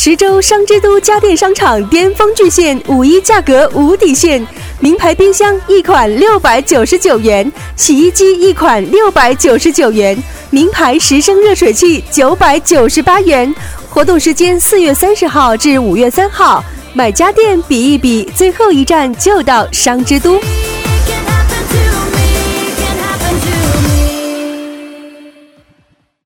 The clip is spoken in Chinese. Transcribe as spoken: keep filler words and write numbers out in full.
十周商之都家电商场巅峰巨献，五一价格无底线。名牌冰箱一款六百九十九元，洗衣机一款六百九十九元，名牌十升热水器九百九十八元。活动时间四月三十号至五月三号，买家电比一比，最后一站就到商之都。